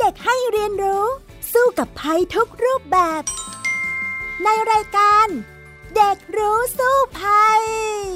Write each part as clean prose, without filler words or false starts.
ด็กให้เรียนรู้สู้กับภัยทุกรูปแบบในรายการเด็กรู้สู้ภัย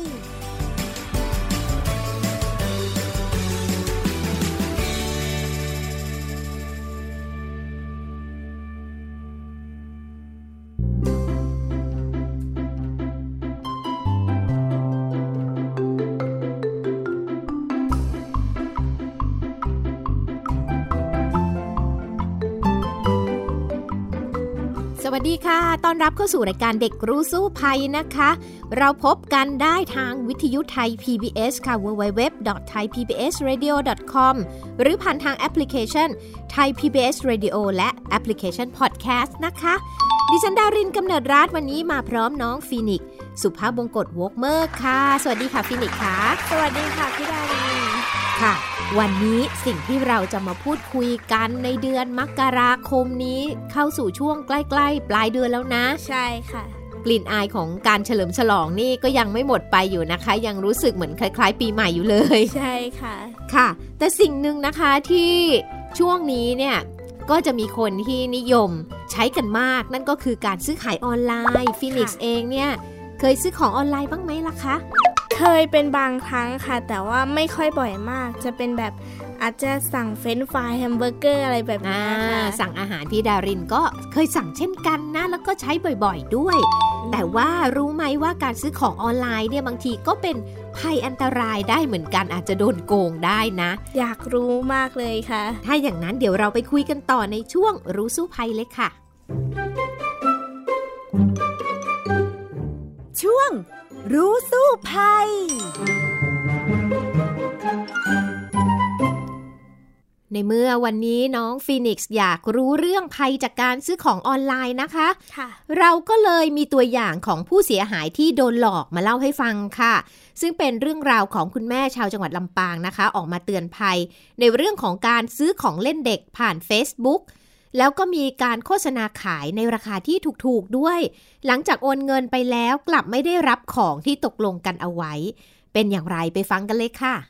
สวัสดีค่ะต้อนรับเข้าสู่รายการเด็กรู้สู้ภัยนะคะเราพบกันได้ทางวิทยุไทย PBS ค่ะ www.thaipbsradio.com หรือผ่านทางแอปพลิเคชัน Thai PBS Radio และแอปพลิเคชัน Podcast นะคะดิฉันดารินกำเนิดรัตน์วันนี้มาพร้อมน้องฟีนิกซ์สุภาพบงกตวอล์กเมอร์ค่ะสวัสดีค่ะฟีนิกซ์ค่ะสวัสดีค่ะพี่ดารินค่ะวันนี้สิ่งที่เราจะมาพูดคุยกันในเดือนมกราคมนี้เข้าสู่ช่วงใกล้ๆปลายเดือนแล้วนะใช่ค่ะกลิ่นอายของการเฉลิมฉลองนี่ก็ยังไม่หมดไปอยู่นะคะยังรู้สึกเหมือนคล้ายๆปีใหม่อยู่เลยใช่ค่ะค่ะแต่สิ่งหนึ่งนะคะที่ช่วงนี้เนี่ยก็จะมีคนที่นิยมใช้กันมากนั่นก็คือการซื้อขายออนไลน์ฟีนิกซ์เองเนี่ยเคยซื้อของออนไลน์บ้างไหมล่ะคะเคยเป็นบางครั้งค่ะแต่ว่าไม่ค่อยบ่อยมากจะเป็นแบบอาจจะสั่งเฟรนช์ฟรายแฮมเบอร์เกอร์อะไรแบบนี้ค่ะสั่งอาหารพี่ดารินก็เคยสั่งเช่นกันนะแล้วก็ใช้บ่อยๆด้วยแต่ว่ารู้ไหมว่าการซื้อของออนไลน์เนี่ยบางทีก็เป็นภัยอันตรายได้เหมือนกันอาจจะโดนโกงได้นะอยากรู้มากเลยค่ะถ้าอย่างนั้นเดี๋ยวเราไปคุยกันต่อในช่วงรู้สู้ภัยเลยค่ะช่วงรู้สู้ภัยในเมื่อวันนี้น้องฟีนิกซ์อยากรู้เรื่องภัยจากการซื้อของออนไลน์นะคะเราก็เลยมีตัวอย่างของผู้เสียหายที่โดนหลอกมาเล่าให้ฟังค่ะซึ่งเป็นเรื่องราวของคุณแม่ชาวจังหวัดลำปางนะคะออกมาเตือนภัยในเรื่องของการซื้อของเล่นเด็กผ่าน Facebook แล้วก็มีการโฆษณาขายในราคาที่ถูกๆด้วยหลังจากโอนเงินไปแล้วกลับไม่ได้รับของที่ตกลงกันเอาไว้เป็นอย่างไรไปฟังกันเลยค่ะ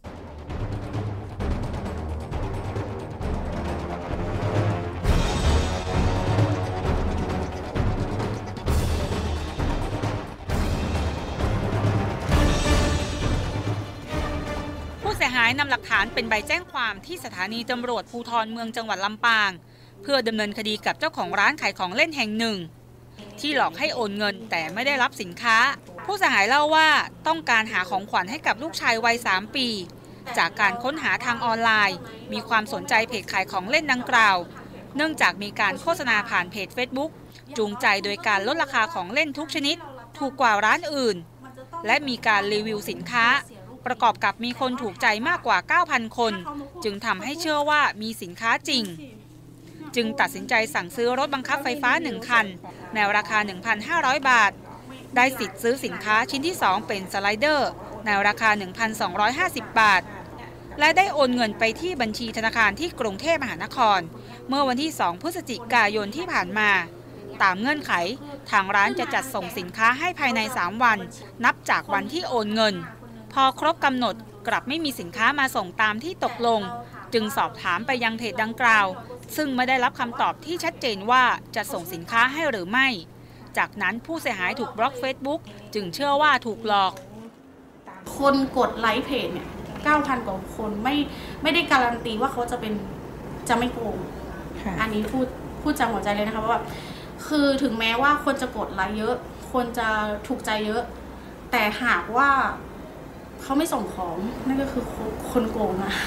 ผู้เสียหายนำหลักฐานเป็นใบแจ้งความที่สถานีตำรวจภูธรเมืองจังหวัดลำปางเพื่อดำเนินคดีกับเจ้าของร้านขายของเล่นแห่งหนึ่งที่หลอกให้โอนเงินแต่ไม่ได้รับสินค้าผู้เสียหายเล่าว่าต้องการหาของขวัญให้กับลูกชายวัย3 ปีจากการค้นหาทางออนไลน์มีความสนใจเพจขายของเล่นดังกล่าวเนื่องจากมีการโฆษณาผ่านเพจ Facebook จูงใจโดยการลดราคาของเล่นทุกชนิดถูกกว่าร้านอื่นและมีการรีวิวสินค้าประกอบกับมีคนถูกใจมากกว่า 9,000 คนจึงทำให้เชื่อว่ามีสินค้าจริงจึงตัดสินใจสั่งซื้อรถบังคับไฟฟ้า1 คันในราคา 1,500 บาทได้สิทธิ์ซื้อสินค้าชิ้นที่2เป็นสไลเดอร์ในราคา 1,250 บาทและได้โอนเงินไปที่บัญชีธนาคารที่กรุงเทพมหานครเมื่อวันที่2 พฤศจิกายนที่ผ่านมาตามเงื่อนไขทางร้านจะจัดส่งสินค้าให้ภายใน3 วันนับจากวันที่โอนเงินพอครบกำหนดกลับไม่มีสินค้ามาส่งตามที่ตกลงจึงสอบถามไปยังเพจดังกล่าวซึ่งไม่ได้รับคำตอบที่ชัดเจนว่าจะส่งสินค้าให้หรือไม่จากนั้นผู้เสียหายถูกบล็อก Facebook จึงเชื่อว่าถูกหลอกคนกดไลค์เพจเนี่ย 9,000 กว่าคนไม่ได้การันตีว่าเขาจะไม่โกงอันนี้พูดจากหัวใจเลยนะคะว่าคือถึงแม้ว่าคนจะกดไลค์เยอะคนจะถูกใจเยอะแต่หากว่าเขาไม่ส่งของนั่นก็คือคนโกงอะ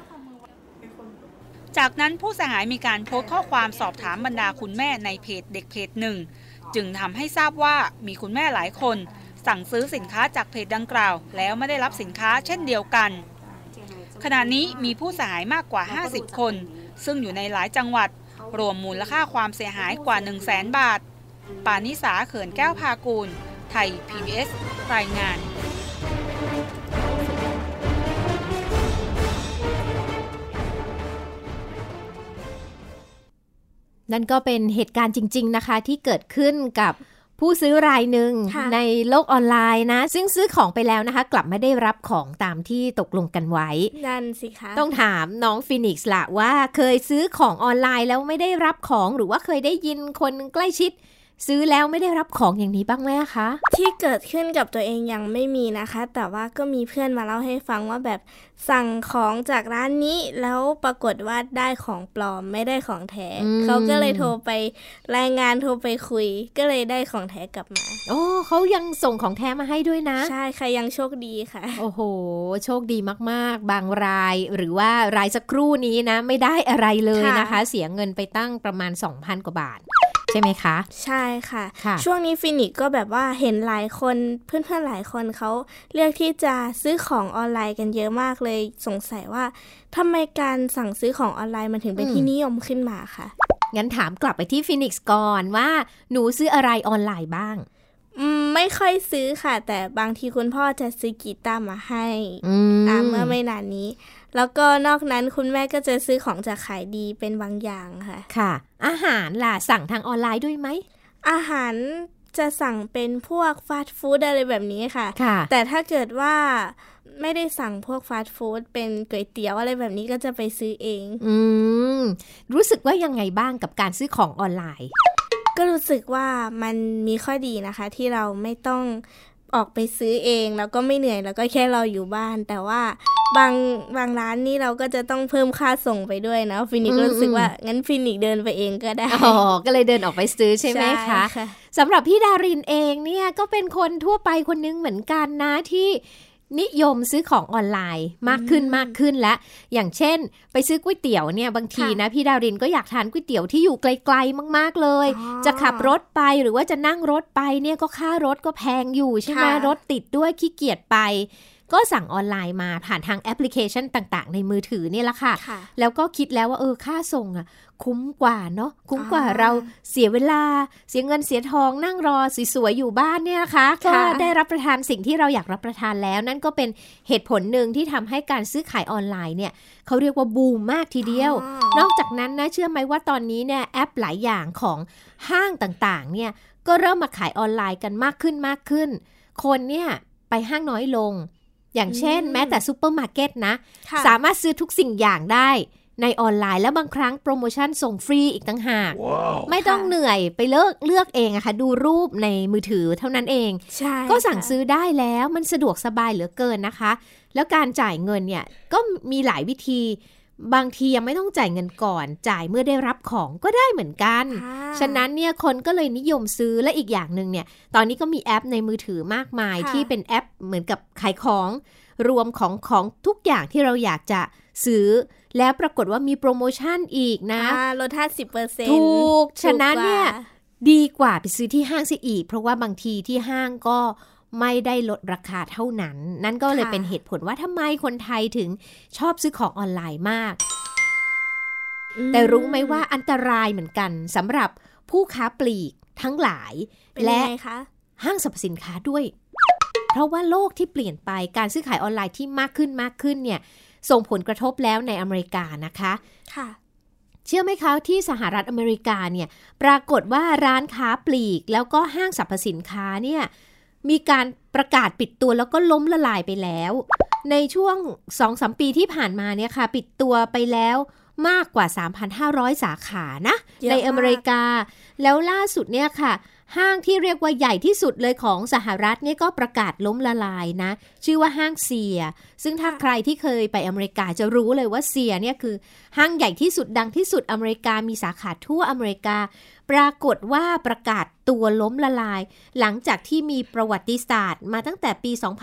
จากนั้นผู้เสียหายมีการโพสต์ข้อความสอบถามบรรดาคุณแม่ในเพจเด็กเพจหนึ่งจึงทำให้ทราบว่ามีคุณแม่หลายคนสั่งซื้อสินค้าจากเพจดังกล่าวแล้วไม่ได้รับสินค้าเช่นเดียวกันขณะนี้มีผู้เสียหายมากกว่า50 คนซึ่งอยู่ในหลายจังหวัดรวมมูลค่าความเสียหายกว่า 100,000 บาทปานิสาเขื่อนแก้วพากูลไทย PBS รายงานนั่นก็เป็นเหตุการณ์จริงๆนะคะที่เกิดขึ้นกับผู้ซื้อรายหนึ่งในโลกออนไลน์นะซึ่งซื้อของไปแล้วนะคะกลับไม่ได้รับของตามที่ตกลงกันไว้นั่นสิคะต้องถามน้องฟีนิกซ์ละว่าเคยซื้อของออนไลน์แล้วไม่ได้รับของหรือว่าเคยได้ยินคนใกล้ชิดซื้อแล้วไม่ได้รับของอย่างนี้บ้างไหมคะที่เกิดขึ้นกับตัวเองยังไม่มีนะคะแต่ว่าก็มีเพื่อนมาเล่าให้ฟังว่าแบบสั่งของจากร้านนี้แล้วปรากฏว่าได้ของปลอมไม่ได้ของแท้เขาก็เลยโทรไปรายงานโทรไปคุยก็เลยได้ของแท้กลับมาโอ้เขายังส่งของแท้มาให้ด้วยนะใช่ค่ะยังโชคดีค่ะโอ้โหโชคดีมากๆบางรายหรือว่ารายสักครู่นี้นะไม่ได้อะไรเลยนะคะเสียเงินไปตั้งประมาณ 2,000 กว่าบาทใช่ไหมคะใช่ค่ะช่วงนี้ฟินิกก็แบบว่าเห็นหลายคนเพื่อนๆหลายคนเขาเลือกที่จะซื้อของออนไลน์กันเยอะมากเลยสงสัยว่าทำไมการสั่งซื้อของออนไลน์มันถึงเป็นที่นิยมขึ้นมาคะงั้นถามกลับไปที่ฟินิกซ์ก่อนว่าหนูซื้ออะไรออนไลน์บ้างไม่ค่อยซื้อค่ะแต่บางทีคุณพ่อจะซื้อกีตาร์มาให้เมื่อไม่นานนี้แล้วก็นอกนั้นคุณแม่ก็จะซื้อของจากขายดีเป็นบางอย่างค่ะค่ะอาหารล่ะสั่งทางออนไลน์ด้วยไหมอาหารจะสั่งเป็นพวกฟาสต์ฟู้ดอะไรแบบนี้ค่ะแต่ถ้าเกิดว่าไม่ได้สั่งพวกฟาสต์ฟู้ดเป็นก๋วยเตี๋ยวอะไรแบบนี้ก็จะไปซื้อเองรู้สึกว่ายังไงบ้างกับการซื้อของออนไลน์ก็รู้สึกว่ามันมีข้อดีนะคะที่เราไม่ต้องออกไปซื้อเองแล้วก็ไม่เหนื่อยแล้วก็แค่รออยู่บ้านแต่ว่าบางร้านนี่เราก็จะต้องเพิ่มค่าส่งไปด้วยนะฟินิกรู้สึกว่างั้นฟินิกเดินไปเองก็ได้ก็เลยเดินออกไปซื้อใช่ไหมคะสำหรับพี่ดารินเองเนี่ยก็เป็นคนทั่วไปคนนึงเหมือนกันนะที่นิยมซื้อของออนไลน์มากขึ้นและอย่างเช่นไปซื้อก๋วยเตี๋ยวเนี่ยบางทีนะพี่ดารินก็อยากทานก๋วยเตี๋ยวที่อยู่ไกลๆมากๆเลยจะขับรถไปหรือว่าจะนั่งรถไปเนี่ยก็ค่ารถก็แพงอยู่ใช่ไหมรถติดด้วยขี้เกียจไปก็สั่งออนไลน์มาผ่านทางแอปพลิเคชันต่างๆในมือถือนี่แหละค่ะแล้วก็คิดแล้วว่าค่าส่งอ่ะคุ้มกว่าเนาะคุ้มกว่าเราเสียเวลาเสียเงินเสียทองนั่งรอสวยๆอยู่บ้านเนี่ยนะคะก็ได้รับประทานสิ่งที่เราอยากรับประทานแล้วนั่นก็เป็นเหตุผลหนึ่งที่ทำให้การซื้อขายออนไลน์เนี่ยเขาเรียกว่าบูมมากทีเดียวนอกจากนั้นนะเชื่อไหมว่าตอนนี้เนี่ยแอปหลายอย่างของห้างต่างๆเนี่ยก็เริ่มมาขายออนไลน์กันมากขึ้นคนเนี่ยไปห้างน้อยลงอย่างเช่นแม้แต่ซูเปอร์มาร์เก็ตนะสามารถซื้อทุกสิ่งอย่างได้ในออนไลน์แล้วบางครั้งโปรโมชั่นส่งฟรีอีกต่างหาก ไม่ต้องเหนื่อยไปเลือกเองอะค่ะดูรูปในมือถือเท่านั้นเองก็สั่งซื้อได้แล้วมันสะดวกสบายเหลือเกินนะคะแล้วการจ่ายเงินเนี่ยก็มีหลายวิธีบางทียังไม่ต้องจ่ายเงินก่อนจ่ายเมื่อได้รับของก็ได้เหมือนกันฉะนั้นเนี่ยคนก็เลยนิยมซื้อและอีกอย่างนึงเนี่ยตอนนี้ก็มีแอปในมือถือมากมายที่เป็นแอปเหมือนกับขายของรวมของทุกอย่างที่เราอยากจะซื้อแล้วปรากฏว่ามีโปรโมชั่นอีกนะลด 50% ถูกฉะนั้นเนี่ยดีกว่าไปซื้อที่ห้างซะอีกเพราะว่าบางทีที่ห้างก็ไม่ได้ลดราคาเท่านั้นนั่นก็เลยเป็นเหตุผลว่าทำไมคนไทยถึงชอบซื้อของออนไลน์มากแต่รู้ไหมว่าอันตรายเหมือนกันสำหรับผู้ค้าปลีกทั้งหลายและห้างสรรพสินค้าด้วยเพราะว่าโลกที่เปลี่ยนไปการซื้อขายออนไลน์ที่มากขึ้นเนี่ยส่งผลกระทบแล้วในอเมริกานะคะค่ะเชื่อไหมคะที่สหรัฐอเมริกาเนี่ยปรากฏว่าร้านค้าปลีกแล้วก็ห้างสรรพสินค้าเนี่ยมีการประกาศปิดตัวแล้วก็ล้มละลายไปแล้วในช่วง 2-3 ปีที่ผ่านมาเนี่ยค่ะปิดตัวไปแล้วมากกว่า 3,500 สาขานะในอเมริกาแล้วล่าสุดเนี่ยค่ะห้างที่เรียกว่าใหญ่ที่สุดเลยของสหรัฐเนี่ยก็ประกาศล้มละลายนะชื่อว่าห้างเซียซึ่งถ้าใครที่เคยไปอเมริกาจะรู้เลยว่าเซียเนี่ยคือห้างใหญ่ที่สุดดังที่สุดอเมริกามีสาขาทั่วอเมริกาปรากฏว่าประกาศตัวล้มละลายหลังจากที่มีประวัติศาสตร์มาตั้งแต่ปี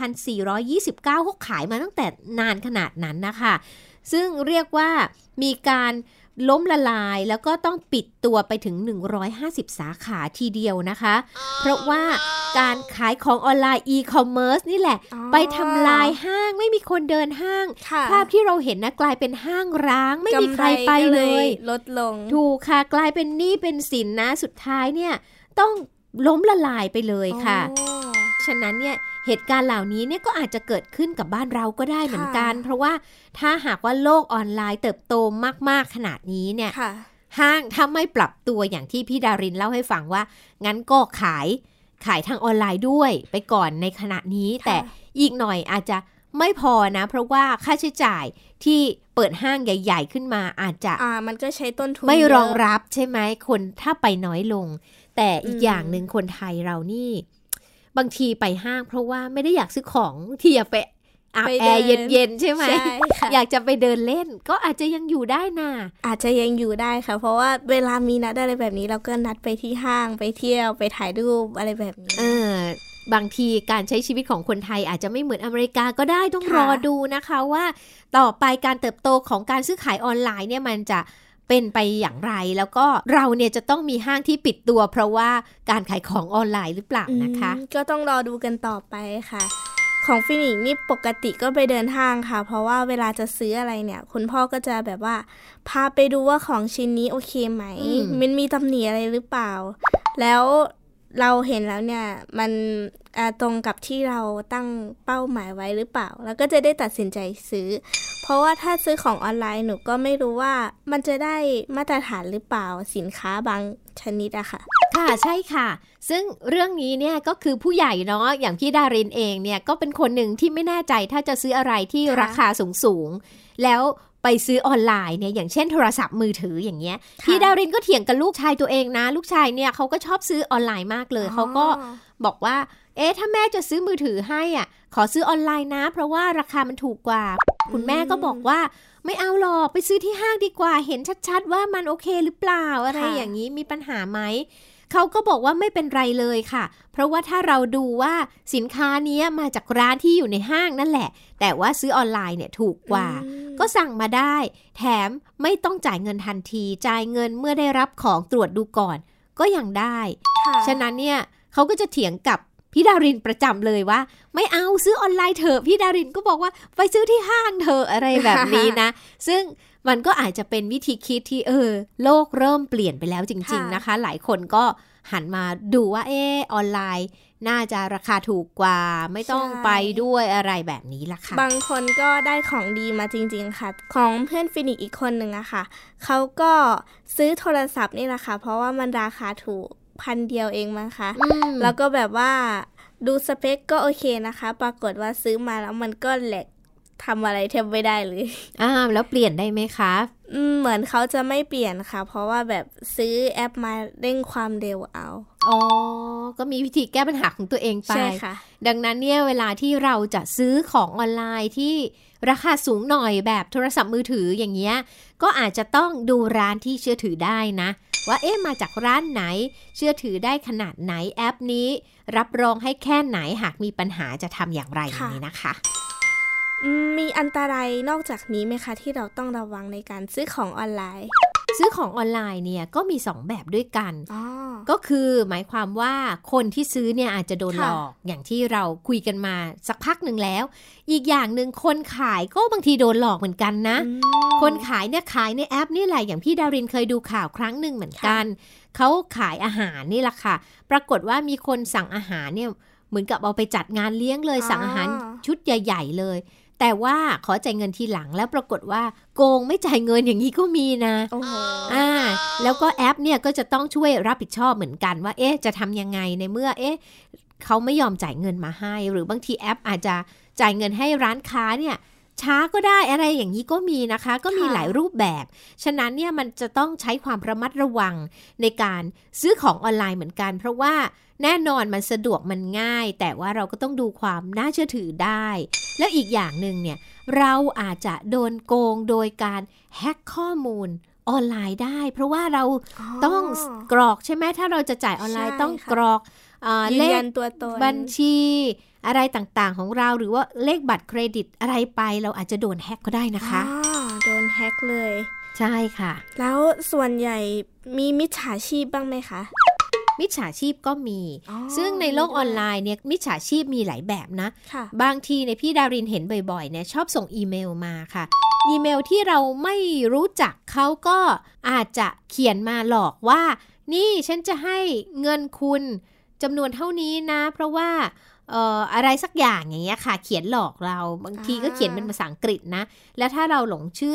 2429เขาขายมาตั้งแต่นานขนาดนั้นนะคะซึ่งเรียกว่ามีการล้มละลายแล้วก็ต้องปิดตัวไปถึง150สาขาทีเดียวนะคะเพราะว่าการขายของออนไลน์อีคอมเมิร์ซนี่แหละไปทำลายห้างไม่มีคนเดินห้างภาพที่เราเห็นนะกลายเป็นห้างร้างไม่มีใครไปเลยลดลงถูกค่ะกลายเป็นหนี้เป็นสินนะสุดท้ายเนี่ยต้องล้มละลายไปเลยค่ะฉะนั้นเนี่ยเหตุการณ์เหล่านี้เนี่ยก็อาจจะเกิดขึ้นกับบ้านเราก็ได้เหมือนกันเพราะว่าถ้าหากว่าโลกออนไลน์เติบโตมากๆขนาดนี้เนี่ยห้างถ้าไม่ปรับตัวอย่างที่พี่ดารินเล่าให้ฟังว่างั้นก็ขายขายทางออนไลน์ด้วยไปก่อนในขณะนี้แต่อีกหน่อยอาจจะไม่พอนะเพราะว่าค่าใช้จ่ายที่เปิดห้างใหญ่ๆขึ้นมาอาจจะมันก็ใช้ต้นทุนไม่รองรับใช่ไหมคนถ้าไปน้อยลงแต่อีกอย่างหนึ่งคนไทยเรานี่บางทีไปห้างเพราะว่าไม่ได้อยากซื้อของที่อยากไปอาบแอร์เย็นๆใช่ไหมอยากจะไปเดินเล่นก็อาจจะยังอยู่ได้นะอาจจะยังอยู่ได้ค่ะเพราะว่าเวลามีนัดอะไรแบบนี้เราก็นัดไปที่ห้างไปเที่ยวไปถ่ายรูปอะไรแบบนี้บางทีการใช้ชีวิตของคนไทยอาจจะไม่เหมือนอเมริกาก็ได้ต้องรอดูนะคะว่าต่อไปการเติบโตของการซื้อขายออนไลน์เนี่ยมันจะเป็นไปอย่างไรแล้วก็เราเนี่ยจะต้องมีห้างที่ปิดตัวเพราะว่าการขายของออนไลน์หรือเปล่านะคะก็ต้องรอดูกันต่อไปค่ะของฟินิกนี่ปกติก็ไปเดินห้างค่ะเพราะว่าเวลาจะซื้ออะไรเนี่ยคุณพ่อก็จะแบบว่าพาไปดูว่าของชิ้นนี้โอเคไหมมันมีตำหนิอะไรหรือเปล่าแล้วเราเห็นแล้วเนี่ยมันตรงกับที่เราตั้งเป้าหมายไว้หรือเปล่าแล้วก็จะได้ตัดสินใจซื้อเพราะว่าถ้าซื้อของออนไลน์หนูก็ไม่รู้ว่ามันจะได้มาตรฐานหรือเปล่าสินค้าบางชนิดอะค่ะค่ะใช่ค่ะซึ่งเรื่องนี้เนี่ยก็คือผู้ใหญ่เนาะอย่างพี่ดารินเองเนี่ยก็เป็นคนหนึ่งที่ไม่แน่ใจถ้าจะซื้ออะไรที่ราคาสูงๆแล้วไปซื้อออนไลน์เนี่ยอย่างเช่นโทรศัพท์มือถืออย่างเงี้ยพี่ดารินก็เถียงกับลูกชายตัวเองนะลูกชายเนี่ยเขาก็ชอบซื้อออนไลน์มากเลยเขาก็บอกว่าถ้าแม่จะซื้อมือถือให้อ่ะขอซื้อออนไลน์นะเพราะว่าราคามันถูกกว่าคุณแม่ก็บอกว่าไม่เอาหรอกไปซื้อที่ห้างดีกว่าเห็นชัดๆว่ามันโอเคหรือเปล่าอะไรอย่างนี้มีปัญหาไหมเขาก็บอกว่าไม่เป็นไรเลยค่ะเพราะว่าถ้าเราดูว่าสินค้านี้มาจากร้านที่อยู่ในห้างนั่นแหละแต่ว่าซื้อออนไลน์เนี่ยถูกกว่าก็สั่งมาได้แถมไม่ต้องจ่ายเงินทันทีจ่ายเงินเมื่อได้รับของตรวจดูก่อนก็ยังได้ฉะนั้นเนี่ยเขาก็จะเถียงกับพี่ดารินประจำเลยว่าไม่เอาซื้อออนไลน์เถอะพี่ดารินก็บอกว่าไปซื้อที่ห้างเถอะอะไรแบบนี้นะ ซึ่งมันก็อาจจะเป็นวิธีคิดที่โลกเริ่มเปลี่ยนไปแล้วจริงๆนะคะหลายคนก็หันมาดูว่าออนไลน์น่าจะราคาถูกกว่าไม่ต้องไปด้วยอะไรแบบนี้ล่ะค่ะบางคนก็ได้ของดีมาจริงๆค่ะของเพื่อนฟินิกอีกคนหนึ่งอะค่ะเขาก็ซื้อโทรศัพท์นี่แหละค่ะเพราะว่ามันราคาถูก1,000 เดียวเองมั้งคะแล้วก็แบบว่าดูสเปคก็โอเคนะคะปรากฏว่าซื้อมาแล้วมันก็แหลกทำอะไรแทบไม่ได้เลยแล้วเปลี่ยนได้ไหมคะเหมือนเขาจะไม่เปลี่ยนค่ะเพราะว่าแบบซื้อแอปมาเร่งความเร็วเอาก็มีวิธีแก้ปัญหาของตัวเองไปใช่ค่ะดังนั้นเนี่ยเวลาที่เราจะซื้อของออนไลน์ที่ราคาสูงหน่อยแบบโทรศัพท์มือถืออย่างเงี้ยก็อาจจะต้องดูร้านที่เชื่อถือได้นะว่ามาจากร้านไหนเชื่อถือได้ขนาดไหนแอปนี้รับรองให้แค่ไหนหากมีปัญหาจะทำอย่างไรอย่างนี้นะคะมีอันตรายนอกจากนี้ไหมคะที่เราต้องระวังในการซื้อของออนไลน์ซื้อของออนไลน์เนี่ยก็มี2แบบด้วยกันก็คือหมายความว่าคนที่ซื้อเนี่ยอาจจะโดนหลอกอย่างที่เราคุยกันมาสักพักหนึ่งแล้วอีกอย่างหนึ่งคนขายก็บางทีโดนหลอกเหมือนกันนะคนขายเนี่ยขายในแอปนี่แหละอย่างพี่ดารินเคยดูข่าวครั้งหนึ่งเหมือนกันเขาขายอาหารนี่แหละค่ะปรากฏว่ามีคนสั่งอาหารเนี่ยเหมือนกับเอาไปจัดงานเลี้ยงเลยสั่งอาหารชุดใหญ่ๆเลยแต่ว่าขอจ่ายเงินทีหลังแล้วปรากฏว่าโกงไม่จ่ายเงินอย่างนี้ก็มีนะแล้วก็แอปเนี่ยก็จะต้องช่วยรับผิดชอบเหมือนกันว่าจะทำยังไงในเมื่อเขาไม่ยอมจ่ายเงินมาให้หรือบางทีแอปอาจจะจ่ายเงินให้ร้านค้าเนี่ยช้าก็ได้อะไรอย่างนี้ก็มีนะคะก็มีหลายรูปแบบฉะนั้นเนี่ยมันจะต้องใช้ความระมัดระวังในการซื้อของออนไลน์เหมือนกันเพราะว่าแน่นอนมันสะดวกมันง่ายแต่ว่าเราก็ต้องดูความน่าเชื่อถือได้แล้วอีกอย่างหนึ่งเนี่ยเราอาจจะโดนโกงโดยการแฮ็กข้อมูลออนไลน์ได้เพราะว่าเราต้องกรอกใช่ไหมถ้าเราจะจ่ายออนไลน์ต้องกรอกเลขตัวตนบัญชีอะไรต่างๆของเราหรือว่าเลขบัตรเครดิตอะไรไปเราอาจจะโดนแฮ็กก็ได้นะคะโดนแฮ็กเลยใช่ค่ะแล้วส่วนใหญ่มีมิจฉาชีพบ้างไหมคะมิจฉาชีพก็มีซึ่งในโลกออนไลน์เนี่ยมิจฉาชีพมีหลายแบบนะบางทีในพี่ดารินเห็นบ่อยๆเนี่ยชอบส่งอีเมลมาค่ะอีเมลที่เราไม่รู้จักเขาก็อาจจะเขียนมาหลอกว่านี่ฉันจะให้เงินคุณจำนวนเท่านี้นะเพราะว่าอะไรสักอย่างอย่างเงี้ยค่ะเขียนหลอกเราบางทีก็เขียนเป็นภาษาอังกฤษนะแล้วถ้าเราหลงเชื่อ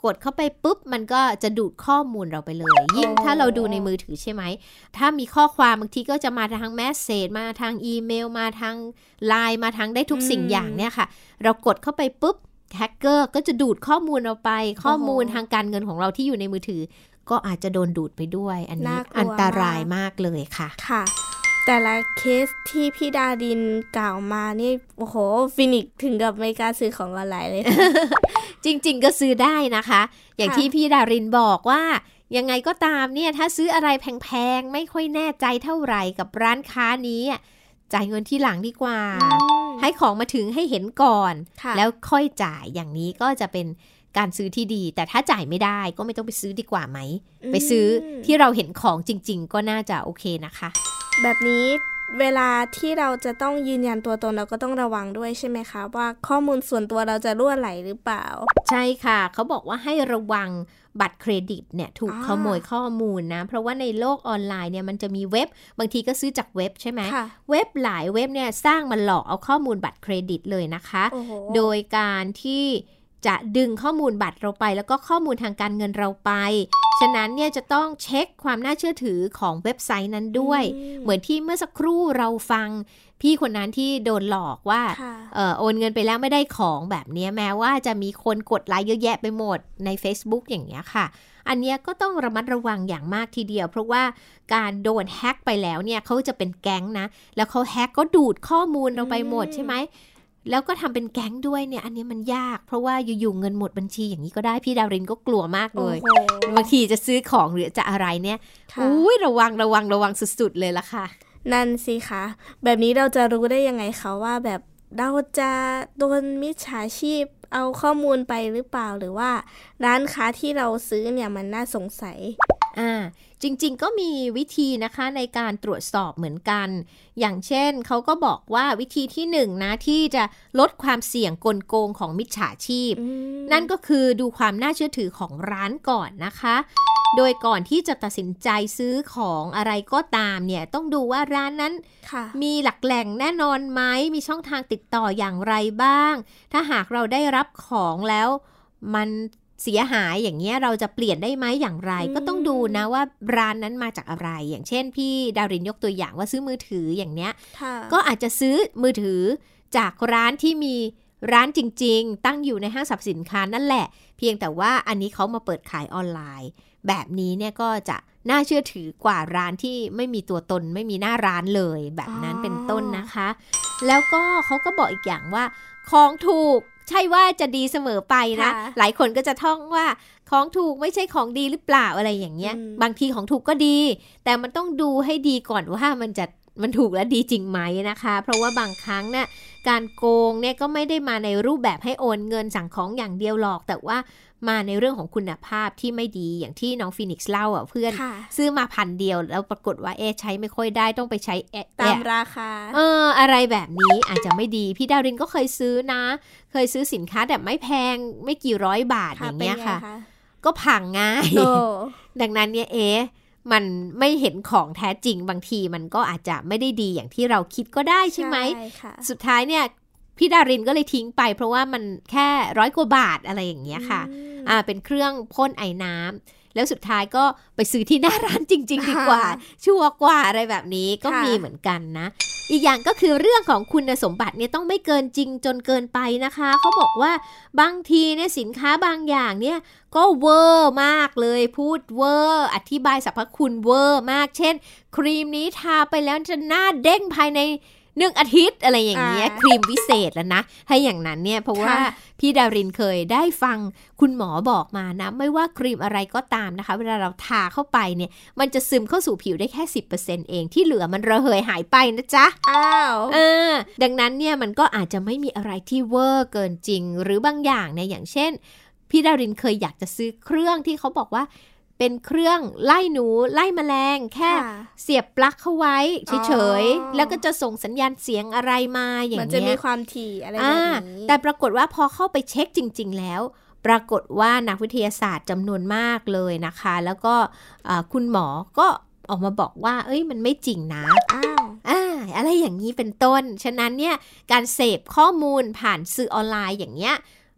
กดเข้าไปปุ๊บมันก็จะดูดข้อมูลเราไปเลยยิ่งถ้าเราดูในมือถือใช่ไหมถ้ามีข้อความบางทีก็จะมาทางแมสเสจมาทางอีเมลมาทางไลน์มาทางได้ทุกสิ่งอย่างเนี่ยค่ะเรากดเข้าไปปุ๊บแฮกเกอร์ก็จะดูดข้อมูลเราไปข้อมูลทางการเงินของเราที่อยู่ในมือถือก็อาจจะโดนดูดไปด้วยอันนี้อันตรายมากเลยค่ะค่ะแต่ละเคสที่พี่ดารินกล่าวมานี่โอ้โหฟินิกถึงกับไม่กล้าซื้อของออนไลน์เลยจริงๆก็ซื้อได้นะคะอย่างที่พี่ดารินบอกว่ายังไงก็ตามเนี่ยถ้าซื้ออะไรแพงๆไม่ค่อยแน่ใจเท่าไหร่กับร้านค้านี้จ่ายเงินที่หลังดีกว่าให้ของมาถึงให้เห็นก่อนแล้วค่อยจ่ายอย่างนี้ก็จะเป็นการซื้อที่ดีแต่ถ้าจ่ายไม่ได้ก็ไม่ต้องไปซื้อดีกว่าไหมไปซื้อที่เราเห็นของจริงๆก็น่าจะโอเคนะคะแบบนี้เวลาที่เราจะต้องยืนยันตัวตนเราก็ต้องระวังด้วยใช่ไหมคะว่าข้อมูลส่วนตัวเราจะรั่วไหลหรือเปล่าใช่ค่ะเขาบอกว่าให้ระวังบัตรเครดิตเนี่ยถูกขโมยข้อมูลนะเพราะว่าในโลกออนไลน์เนี่ยมันจะมีเว็บบางทีก็ซื้อจากเว็บใช่ไหมเว็บหลายเว็บเนี่ยสร้างมาหลอกเอาข้อมูลบัตรเครดิตเลยนะคะโดยการที่จะดึงข้อมูลบัตรเราไปแล้วก็ข้อมูลทางการเงินเราไปฉะนั้นเนี่ยจะต้องเช็คความน่าเชื่อถือของเว็บไซต์นั้นด้วยเหมือนที่เมื่อสักครู่เราฟังพี่คนนั้นที่โดนหลอกว่าโอนเงินไปแล้วไม่ได้ของแบบนี้แม้ว่าจะมีคนกดไลค์เยอะแยะไปหมดใน Facebook อย่างเงี้ยค่ะอันเนี้ยก็ต้องระมัดระวังอย่างมากทีเดียวเพราะว่าการโดนแฮ็กไปแล้วเนี่ยเขาจะเป็นแก๊งนะแล้วเขาแฮ็กก็ดูดข้อมูลเราไปหมดใช่ไหมแล้วก็ทำเป็นแก๊งด้วยเนี่ยอันนี้มันยากเพราะว่าอยู่ๆเงินหมดบัญชีอย่างนี้ก็ได้พี่ดารินก็กลัวมากเลยบางทีจะซื้อของหรือจะอะไรเนี่ยระวังสุดๆเลยล่ะค่ะนั่นสิคะแบบนี้เราจะรู้ได้ยังไงคะว่าแบบเราจะโดนมิจฉาชีพเอาข้อมูลไปหรือเปล่าหรือว่าร้านค้าที่เราซื้อเนี่ยมันน่าสงสัยจริงๆก็มีวิธีนะคะในการตรวจสอบเหมือนกันอย่างเช่นเขาก็บอกว่าวิธีที่1 นะที่จะลดความเสี่ยงกลโกงของมิจฉาชีพนั่นก็คือดูความน่าเชื่อถือของร้านก่อนนะคะโดยก่อนที่จะตัดสินใจซื้อของอะไรก็ตามเนี่ยต้องดูว่าร้านนั้นมีหลักแหล่งแน่นอนไหมมีช่องทางติดต่ออย่างไรบ้างถ้าหากเราได้รับของแล้วมันเสียหายอย่างเงี้ยเราจะเปลี่ยนได้ไหมอย่างไรก็ต้องดูนะว่าร้านนั้นมาจากอะไรอย่างเช่นพี่ดารินยกตัวอย่างว่าซื้อมือถืออย่างเนี้ยก็อาจจะซื้อมือถือจากร้านที่มีร้านจริงๆตั้งอยู่ในห้างสรรพสินค้านั่นแหละเพียงแต่ว่าอันนี้เขามาเปิดขายออนไลน์แบบนี้เนี่ยก็จะน่าเชื่อถือกว่าร้านที่ไม่มีตัวตนไม่มีหน้าร้านเลยแบบนั้นเป็นต้นนะคะแล้วก็เขาก็บอกอีกอย่างว่าของถูกใช่ว่าจะดีเสมอไปนะหลายคนก็จะท่องว่าของถูกไม่ใช่ของดีหรือเปล่าอะไรอย่างเงี้ยบางทีของถูกก็ดีแต่มันต้องดูให้ดีก่อนว่ามันถูกและดีจริงไหมนะคะเพราะว่าบางครั้งเนี่ยการโกงเนี่ยก็ไม่ได้มาในรูปแบบให้โอนเงินสั่งของอย่างเดียวหรอกแต่ว่ามาในเรื่องของคุณภาพที่ไม่ดีอย่างที่น้องฟีนิกซ์เล่าเพื่อนซื้อมา1,000 เดียวแล้วปรากฏว่าใช้ไม่ค่อยได้ต้องไปใช้ตามราคาอะไรแบบนี้อาจจะไม่ดีพี่ดารินก็เคยซื้อนะเคยซื้อสินค้าแต่ไม่แพงไม่กี่ร้อยบาทอย่างเงี้ยค่ะก็พังง่ายดังนั้นเนี่ยมันไม่เห็นของแท้จริงบางทีมันก็อาจจะไม่ได้ดีอย่างที่เราคิดก็ได้ใช่ไหมสุดท้ายเนี่ยพี่ดารินก็เลยทิ้งไปเพราะว่ามันแค่100 กว่าบาทอะไรอย่างเงี้ยค่ะเป็นเครื่องพ่นไอน้ำแล้วสุดท้ายก็ไปซื้อที่หน้าร้านจริงๆดีกว่าชัวร์กว่าอะไรแบบนี้ก็มีเหมือนกันนะอีกอย่างก็คือเรื่องของคุณสมบัติเนี่ยต้องไม่เกินจริงจนเกินไปนะคะเขาบอกว่าบางทีเนี่ยสินค้าบางอย่างเนี่ยก็เวอร์มากเลยพูดเวอร์อธิบายสรรพคุณเวอร์มากเช่นครีมนี้ทาไปแล้วจะหน้าเด้งภายใน1 อาทิตย์อะไรอย่างเงี้ยครีมวิเศษแล้วนะถ้าอย่างนั้นเนี่ยเพราะว่าพี่ดารินเคยได้ฟังคุณหมอบอกมานะไม่ว่าครีมอะไรก็ตามนะคะเวลาเราทาเข้าไปเนี่ยมันจะซึมเข้าสู่ผิวได้แค่ 10% เองที่เหลือมันระเหยหายไปนะจ๊ะดังนั้นเนี่ยมันก็อาจจะไม่มีอะไรที่เวอร์เกินจริงหรือบางอย่างเนี่ยอย่างเช่นพี่ดารินเคยอยากจะซื้อเครื่องที่เขาบอกว่าเป็นเครื่องไล่หนูไล่แมลงแค่เสียบปลั๊กเข้าไว้เฉยๆแล้วก็จะส่งสัญญาณเสียงอะไรมาอย่างเงี้ยมันจะมีความถี่อะไรแบบนี้แต่ปรากฏว่าพอเข้าไปเช็คจริงๆแล้วปรากฏว่านักวิทยาศาสตร์จำนวนมากเลยนะคะแล้วก็คุณหมอก็ออกมาบอกว่ามันไม่จริงนะอะไรอย่างนี้เป็นต้นฉะนั้นเนี่ยการเสพข้อมูลผ่านสื่อออนไลน์อย่างเงี้ย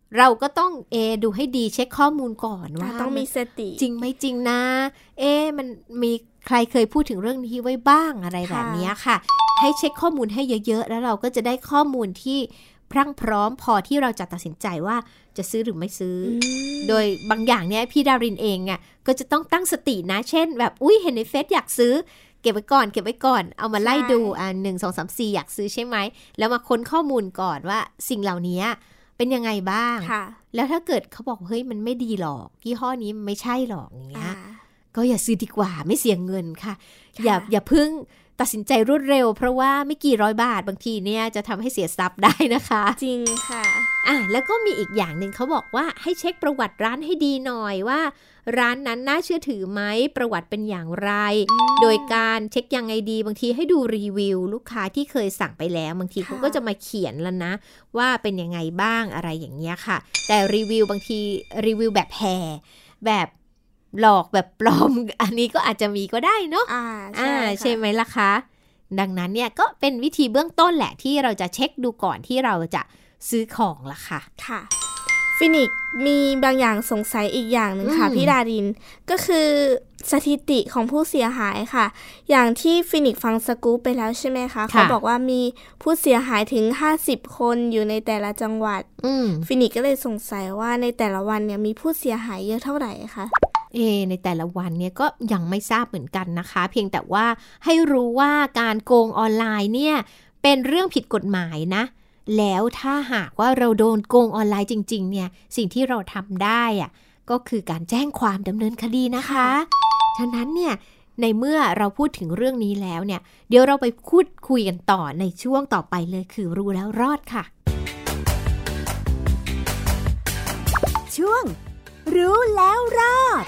เราก็ต้องดูให้ดีเช็คข้อมูลก่อนว่าต้องมีสติจริงไหมจริงนะมันมีใครเคยพูดถึงเรื่องนี้ไว้บ้างอะไรแบบนี้ค่ะให้เช็คข้อมูลให้เยอะๆแล้วเราก็จะได้ข้อมูลที่พรั่งพร้อมพอที่เราจะตัดสินใจว่าจะซื้อหรือไม่ซื้อโดยบางอย่างเนี่ยพี่ดารินเองอ่ะก็จะต้องตั้งสตินะเช่นแบบเห็นในเฟซอยากซื้อเก็บไว้ก่อนเอามาไล่ดู1 2 3 4อยากซื้อใช่ไหมแล้วมาค้นข้อมูลก่อนว่าสิ่งเหล่านี้เป็นยังไงบ้างแล้วถ้าเกิดเขาบอกเฮ้ยมันไม่ดีหรอกยี่ห้อนี้ไม่ใช่หรอกอย่างเงี้ยก็อย่าซื้อดีกว่าไม่เสียเงินค่ะอย่าเพิ่งตัดสินใจรวดเร็วเพราะว่าไม่กี่ร้อยบาทบางทีเนี่ยจะทำให้เสียทรัพย์ได้นะคะจริงค่ะแล้วก็มีอีกอย่างหนึ่งเขาบอกว่าให้เช็คประวัติร้านให้ดีหน่อยว่าร้านนั้นน่าเชื่อถือไหมประวัติเป็นอย่างไรโดยการเช็คยังไงดีบางทีให้ดูรีวิวลูกค้าที่เคยสั่งไปแล้วบางทีเขาก็จะมาเขียนแล้วนะว่าเป็นยังไงบ้างอะไรอย่างเงี้ยค่ะแต่รีวิวบางทีรีวิวแบบแห่แบบหลอกแบบปลอมอันนี้ก็อาจจะมีก็ได้เนาะใช่ไหมล่ะคะดังนั้นเนี่ยก็เป็นวิธีเบื้องต้นแหละที่เราจะเช็คดูก่อนที่เราจะซื้อของล่ะค่ะค่ะฟินิกมีบางอย่างสงสัยอีกอย่างหนึ่งค่ะพี่ดารินก็คือสถิติของผู้เสียหายค่ะอย่างที่ฟินิกฟังสกู๊ปไปแล้วใช่ไหมคะเขาบอกว่ามีผู้เสียหายถึง50คนอยู่ในแต่ละจังหวัดฟินิกก็เลยสงสัยว่าในแต่ละวันเนี่ยมีผู้เสียหายเยอะเท่าไหร่คะในแต่ละวันเนี่ยก็ยังไม่ทราบเหมือนกันนะคะเพียงแต่ว่าให้รู้ว่าการโกงออนไลน์เนี่ยเป็นเรื่องผิดกฎหมายนะแล้วถ้าหากว่าเราโดนโกงออนไลน์จริงๆเนี่ยสิ่งที่เราทำได้อะก็คือการแจ้งความดำเนินคดีนะคะฉะนั้นเนี่ยในเมื่อเราพูดถึงเรื่องนี้แล้วเนี่ยเดี๋ยวเราไปพูดคุยกันต่อในช่วงต่อไปเลยคือรู้แล้วรอดค่ะช่วงรู้แล้วรอด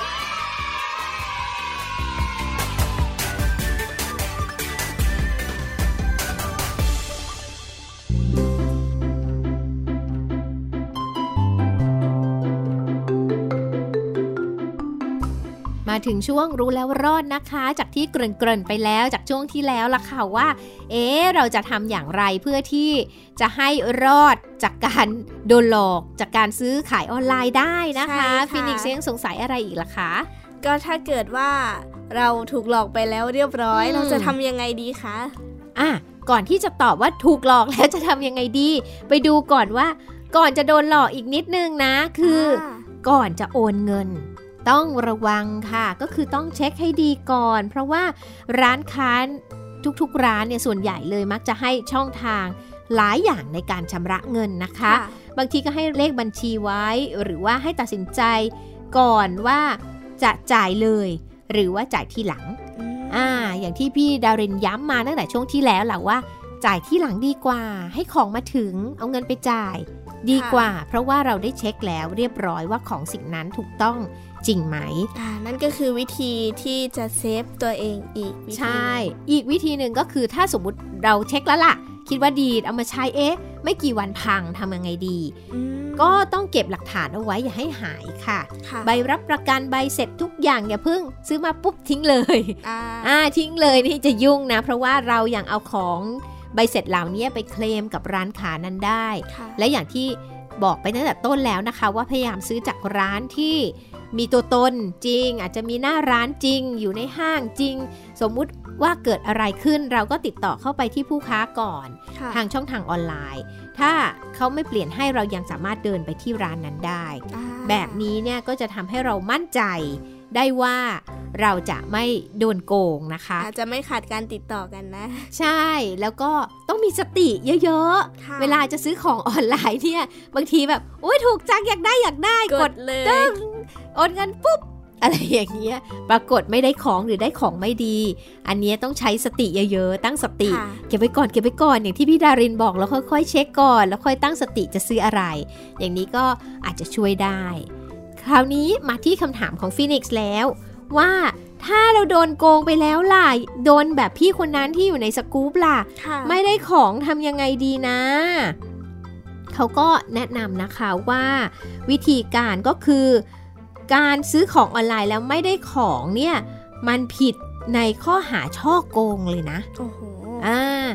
มาถึงช่วงรู้แล้วรอดนะคะจากที่เกริ่นไปแล้วจากช่วงที่แล้วล่ะค่ะว่าเราจะทำอย่างไรเพื่อที่จะให้รอดจากการโดนหลอกจากการซื้อขายออนไลน์ได้นะคะฟินิกซ์ยังสงสัยอะไรอีกล่ะคะก็ถ้าเกิดว่าเราถูกหลอกไปแล้วเรียบร้อยเราจะทำยังไงดีคะก่อนที่จะตอบว่าถูกหลอกแล้วจะทำยังไงดีไปดูก่อนว่าก่อนจะโดนหลอกอีกนิดนึงนะคือก่อนจะโอนเงินต้องระวังค่ะก็คือต้องเช็คให้ดีก่อนเพราะว่าร้านค้าทุกๆร้านเนี่ยส่วนใหญ่เลยมักจะให้ช่องทางหลายอย่างในการชำระเงินนะคะบางทีก็ให้เลขบัญชีไว้หรือว่าให้ตัดสินใจก่อนว่าจะจ่ายเลยหรือว่าจ่ายทีหลังอย่างที่พี่ดารินย้ำมาตั้งแต่ช่วงที่แล้วแหละว่าจ่ายที่หลังดีกว่าให้ของมาถึงเอาเงินไปจ่ายดีกว่าเพราะว่าเราได้เช็คแล้วเรียบร้อยว่าของสิ่งนั้นถูกต้องจริงไหมนั่นก็คือวิธีที่จะเซฟตัวเองอีกวิธีใช่อีกวิธีหนึ่งก็คือถ้าสมมุติเราเช็คแล้วล่ะคิดว่าดีเอามาใช้ไม่กี่วันพังทำยังไงดีก็ต้องเก็บหลักฐานเอาไว้อย่าให้หายค่ะใบรับประกันใบเสร็จทุกอย่างอย่าเพิ่งซื้อมาปุ๊บทิ้งเลยทิ้งเลยนี่จะยุ่งนะเพราะว่าเราอย่างเอาของใบเสร็จเหล่านี้ไปเคลมกับร้านค้านั้นได้และอย่างที่บอกไปตั้งแต่ต้นแล้วนะคะว่าพยายามซื้อจากร้านที่มีตัวตนจริงอาจจะมีหน้าร้านจริงอยู่ในห้างจริงสมมุติว่าเกิดอะไรขึ้นเราก็ติดต่อเข้าไปที่ผู้ค้าก่อนทางช่องทางออนไลน์ถ้าเขาไม่เปลี่ยนให้เรายังสามารถเดินไปที่ร้านนั้นได้แบบนี้เนี่ยก็จะทำให้เรามั่นใจได้ว่าเราจะไม่โดนโกงนะคะอาจจะไม่ขาดการติดต่อกันนะใช่แล้วก็ต้องมีสติเยอะๆเวลาจะซื้อของออนไลน์เนี่ยบางทีแบบโอ๊ยถูกจังอยากได้กดเลยโอนเงินปุ๊บอะไรอย่างเงี้ยปรากฏไม่ได้ของหรือได้ของไม่ดีอันนี้ต้องใช้สติเยอะๆตั้งสติเก็บไว้ก่อนอย่างที่พี่ดารินบอกแล้วค่อยๆเช็คก่อนแล้วค่อยตั้งสติจะซื้ออะไรอย่างนี้ก็อาจจะช่วยได้คราวนี้มาที่คำถามของฟีนิกซ์แล้วว่าถ้าเราโดนโกงไปแล้วล่ะโดนแบบพี่คนนั้นที่อยู่ในสกู๊ปล่ะไม่ได้ของทำยังไงดีนะเขาก็แนะนำนะคะว่าวิธีการก็คือการซื้อของออนไลน์แล้วไม่ได้ของเนี่ยมันผิดในข้อหาฉ้อโกงเลยนะโอ้โห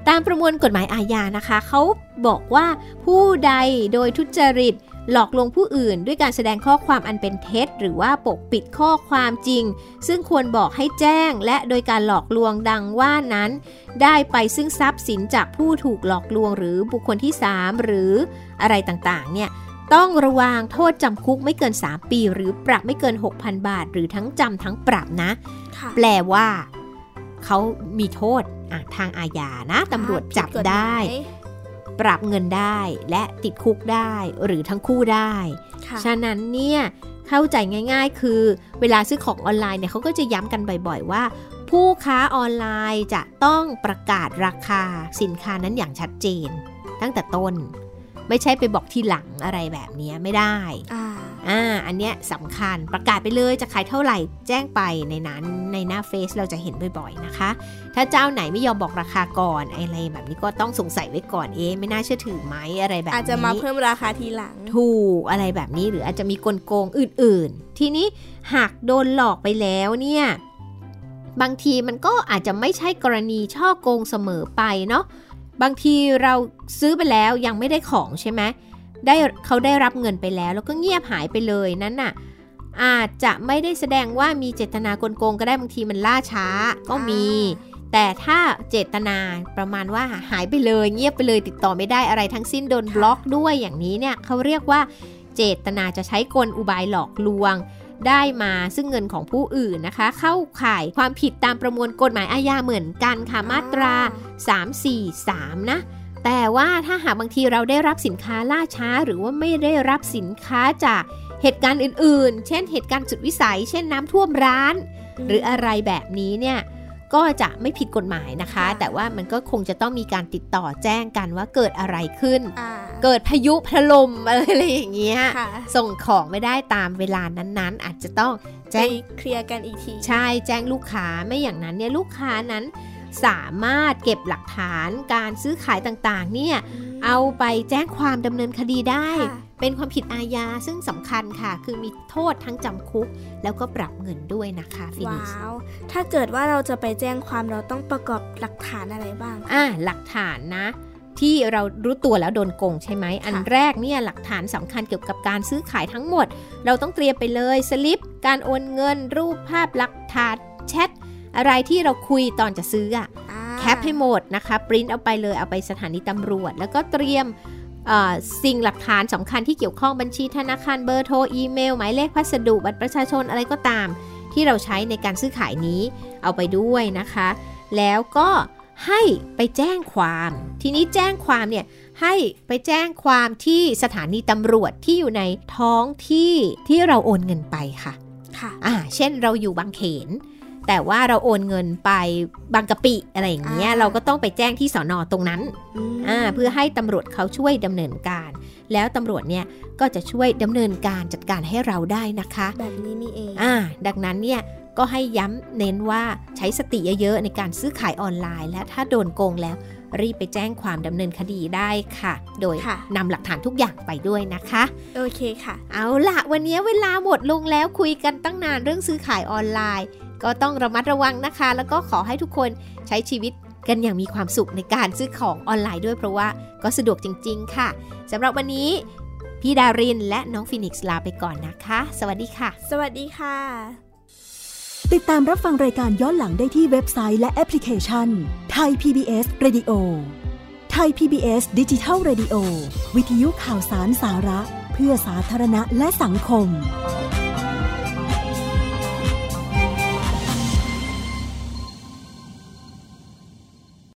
ตามประมวลกฎหมายอาญานะคะเขาบอกว่าผู้ใดโดยทุจริตหลอกลวงผู้อื่นด้วยการแสดงข้อความอันเป็นเท็จหรือว่าปกปิดข้อความจริงซึ่งควรบอกให้แจ้งและโดยการหลอกลวงดังว่านั้นได้ไปซึ่งทรัพย์สินจากผู้ถูกหลอกลวงหรือบุคคลที่3หรืออะไรต่างๆเนี่ยต้องระวางโทษจำคุกไม่เกิน3ปีหรือปรับไม่เกิน 6,000 บาทหรือทั้งจำทั้งปรับนะแปลว่าเขามีโทษทางอาญานะตำรวจจับได้ปรับเงินได้และติดคุกได้หรือทั้งคู่ได้ฉะนั้นเนี่ยเข้าใจง่ายๆคือเวลาซื้อของออนไลน์เนี่ยเขาก็จะย้ำกันบ่อยๆว่าผู้ค้าออนไลน์จะต้องประกาศราคาสินค้านั้นอย่างชัดเจนตั้งแต่ต้นไม่ใช่ไปบอกทีหลังอะไรแบบนี้ไม่ได้อันเนี้ยสำคัญประกาศไปเลยจะขายเท่าไหร่แจ้งไปในนั้นในหน้าเฟซเราจะเห็นบ่อยๆนะคะถ้าเจ้าไหนไม่ยอมบอกราคาก่อนอะไรแบบนี้ก็ต้องสงสัยไว้ก่อนไม่น่าเชื่อถือไหมอะไรแบบนี้อาจจะมาเพิ่มราคาทีหลังถูกอะไรแบบนี้หรืออาจจะมีกลโกงอื่นๆทีนี้หากโดนหลอกไปแล้วเนี่ยบางทีมันก็อาจจะไม่ใช่กรณีฉ้อโกงเสมอไปเนาะบางทีเราซื้อไปแล้วยังไม่ได้ของใช่ไหมเขาได้รับเงินไปแล้วก็เงียบหายไปเลยนั้นน่ะอาจจะไม่ได้แสดงว่ามีเจตนากลโกงก็ได้บางทีมันล่าช้าก็มีแต่ถ้าเจตนาประมาณว่าหายไปเลยเงียบไปเลยติดต่อไม่ได้อะไรทั้งสิ้นโดนบล็อกด้วยอย่างนี้เนี่ยเขาเรียกว่าเจตนาจะใช้กลอุบายหลอกลวงได้มาซึ่งเงินของผู้อื่นนะคะเข้าข่ายความผิดตามประมวลกฎหมายอาญาเหมือนกันค่ะมาตรา343นะแต่ว่าถ้าหากบางทีเราได้รับสินค้าล่าช้าหรือว่าไม่ได้รับสินค้าจากเหตุการณ์อื่นๆเช่นเหตุการณ์สุดวิสัยเช่นน้ำท่วมร้านหรืออะไรแบบนี้เนี่ยก็จะไม่ผิดกฎหมายนะคะแต่ว่ามันก็คงจะต้องมีการติดต่อแจ้งกันว่าเกิดอะไรขึ้นเกิดพายุถล่มอะไรอย่างเงี้ยส่งของไม่ได้ตามเวลานั้นๆอาจจะต้องแจ้งเคลียร์กันอีกทีใช่แจ้งลูกค้าไม่อย่างนั้นเนี่ยลูกค้านั้นสามารถเก็บหลักฐานการซื้อขายต่างๆเนี่ยเอาไปแจ้งความดำเนินคดีได้เป็นความผิดอาญาซึ่งสำคัญค่ะคือมีโทษทั้งจำคุกแล้วก็ปรับเงินด้วยนะคะฟินิชว้าวถ้าเกิดว่าเราจะไปแจ้งความเราต้องประกอบหลักฐานอะไรบ้างหลักฐานนะที่เรารู้ตัวแล้วโดนโกงใช่ไหมอันแรกเนี่ยหลักฐานสำคัญเกี่ยวกับการซื้อขายทั้งหมดเราต้องเตรียมไปเลยสลิปการโอนเงินรูปภาพหลักฐานแชทอะไรที่เราคุยตอนจะซื้อแคปให้หมดนะคะปริ้นเอาไปเลยเอาไปสถานีตำรวจแล้วก็เตรียมสิ่งหลักฐานสำคัญที่เกี่ยวข้องบัญชีธนาคารเบอร์โทรอีเมลหมายเลขพัสดุบัตรประชาชนอะไรก็ตามที่เราใช้ในการซื้อขายนี้เอาไปด้วยนะคะแล้วก็ให้ไปแจ้งความทีนี้แจ้งความเนี่ยให้ไปแจ้งความที่สถานีตำรวจที่อยู่ในท้องที่ที่เราโอนเงินไปค่ะเช่นเราอยู่บางเขนแต่ว่าเราโอนเงินไปบางกะปิอะไรอย่างเงี้ยเราก็ต้องไปแจ้งที่สน.ตรงนั้นเพื่อให้ตำรวจเขาช่วยดำเนินการแล้วตำรวจเนี่ยก็จะช่วยดำเนินการจัดการให้เราได้นะคะแบบนี้นี่เองดังนั้นเนี่ยก็ให้ย้ำเน้นว่าใช้สติเยอะๆในการซื้อขายออนไลน์และถ้าโดนโกงแล้วรีบไปแจ้งความดำเนินคดีได้ค่ะโดยนำหลักฐานทุกอย่างไปด้วยนะคะโอเคค่ะเอาล่ะวันนี้เวลาหมดลงแล้วคุยกันตั้งนานเรื่องซื้อขายออนไลน์ก็ต้องระมัดระวังนะคะแล้วก็ขอให้ทุกคนใช้ชีวิตกันอย่างมีความสุขในการซื้อของออนไลน์ด้วยเพราะว่าก็สะดวกจริงๆค่ะสำหรับวันนี้พี่ดารินและน้องฟินิกซ์ลาไปก่อนนะคะสวัสดีค่ะสวัสดีค่ะติดตามรับฟังรายการย้อนหลังได้ที่เว็บไซต์และแอปพลิเคชัน Thai PBS Radio Thai PBS Digital Radio วิทยุข่าวสารสาระเพื่อสาธารณะและสังคม